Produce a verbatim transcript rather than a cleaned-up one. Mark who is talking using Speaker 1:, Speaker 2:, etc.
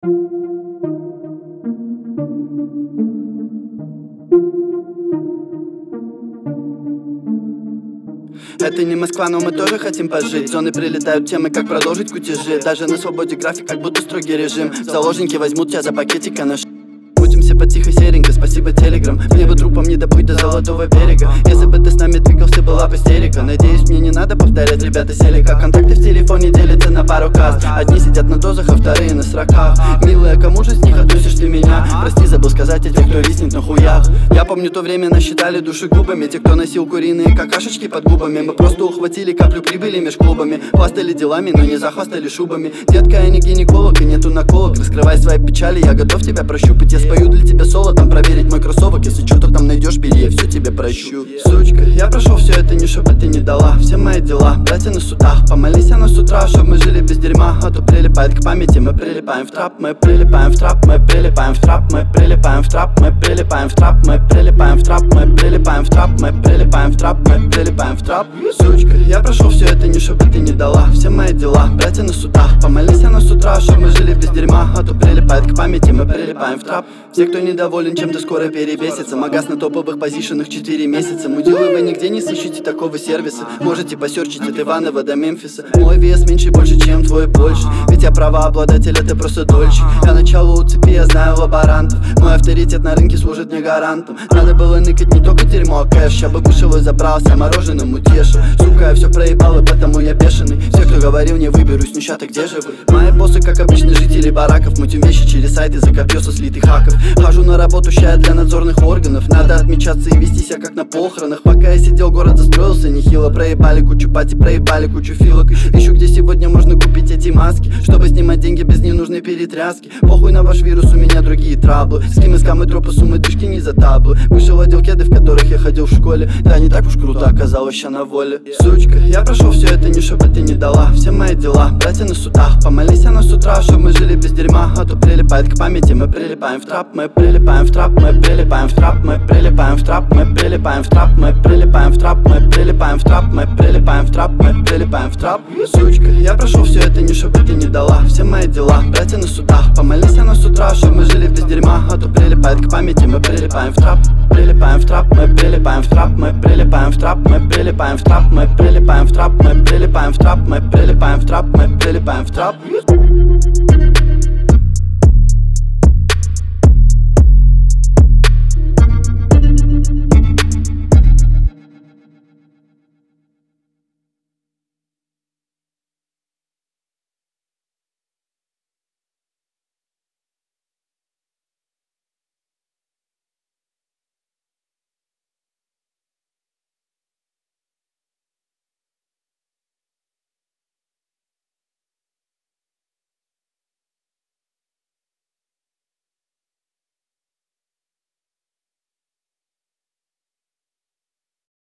Speaker 1: Это не Москва, но мы тоже хотим пожить. Зоны прилетают темы, как продолжить кутежи. Даже на свободе график, как будто строгий режим. Заложники возьмут тебя за пакетика на ш... Мутимся по тихо серенько, спасибо телеграм. Мне бы трупом не добыть до золотого берега. Если бы ты с нами двигался, была бы истерика. Надеюсь, мне не надо повторять, ребята сели как контакты в телефоне делятся на пару каст. Одни сидят на дозах, а вторые на сроках. Милая, кому же с них относишь ты меня? Прости, забыл сказать о тех, кто виснет на хуях. Я помню то время, насчитали души губами. Те, кто носил куриные какашечки под губами. Мы просто ухватили каплю прибыли меж клубами. Хвастали делами, но не захвастали шубами. Детка, я не гинеколог и нету наколок. Раскрывай свои печали, я готов тебя прощупать. Я спою для тебя соло, там проверить мой кроссовок. Если что-то там найдешь, бери, я все тебе прощу. Сучка, я прошел все это не чтобы ты не дала. Все мои дела, братья на судах. Помолись она с утра, чтоб мы жили без дерьма. А то прилипает к памяти, мы прилипаем в трап. Мы прилипаем в трап, мы прилипаем в трап. Мы прилипаем в трап, мы прилипаем в трап. Мы прилипаем в трап, мы прилипаем в трап. Мы прилипаем в трап, мы прилипаем в трап. Сучка, я прошел все это не чтобы ты не дала. Все мои дела, братья на судах. Помолись она с утра, чтоб мы жили без дерьма. А то прилипает к памяти, мы прилипаем в трап. Все, кто недоволен чем-то, скоро перебесится. Магаз на топовых позишенах четыре месяца. Мудилы, вы нигде не сыщите такого сервиса. Можете посерчить от Иванова до Мемфиса. Мой вес меньше больше, чем твой больше. Ведь я правообладатель, а ты просто дольщик. Я начало у цепи, я знаю лаборантов. Мой авторитет на рынке служит мне гарантом. Надо было ныкать не только дерьмо, а кэш. Я бы вышел и забрался, мороженым утешу. Сука, я все проебал, и потому я бешеный. Все, кто говорил, не выберусь, ну ща ты где же вы? Мои боссы, как обычно, жители бараков. Мутим вещи через сайты за копье со слитых хаков. Хожу на работу, ща для надзорных органов. Надо отмечаться и вести себя как на похоронах. Пока я сидел, город застроился нехило. Проебали кучу пати, проебали кучу филок. Ищу, где сегодня можно купить эти маски, чтобы снимать деньги без ненужной перетряски. Похуй на ваш вирус, у меня другие траблы. С кем искам и дропы, суммы, дышки не за таблы. Вышел отдел кеды, в которых я ходил в школе. Да, не так уж круто оказалось, ща на воле. Сучка, я прошел все это не чтобы ты не дала. Все мои дела, братья на судах. Помолись она с утра, чтоб мы жили без дерьма. А то прилипает к памяти, мы прилипаем в трап. Мы прилипаем в трап, мы прилипаем в трап. Мы прилипаем в трап, мы прилипаем в трап. Мы прилипаем в трап, мы прилипаем в трап. Мы прилипаем в трап, мы прилипаем в трап. Сучка, я прошел все это не чтобы ты не дала. Все мои дела, братья на судах. Помолись она с утра, чтоб мы жили без дерьма. А то прилипает к памяти, мы прилипаем в трап. Прилипаем в трап, мы прилипаем в трап. Мы прилипаем в трап, мы прилипаем в трап. Мы прилипаем в трап, мы прилипаем в трап. Мы прилипаем в трап, мы прилипаем в трап.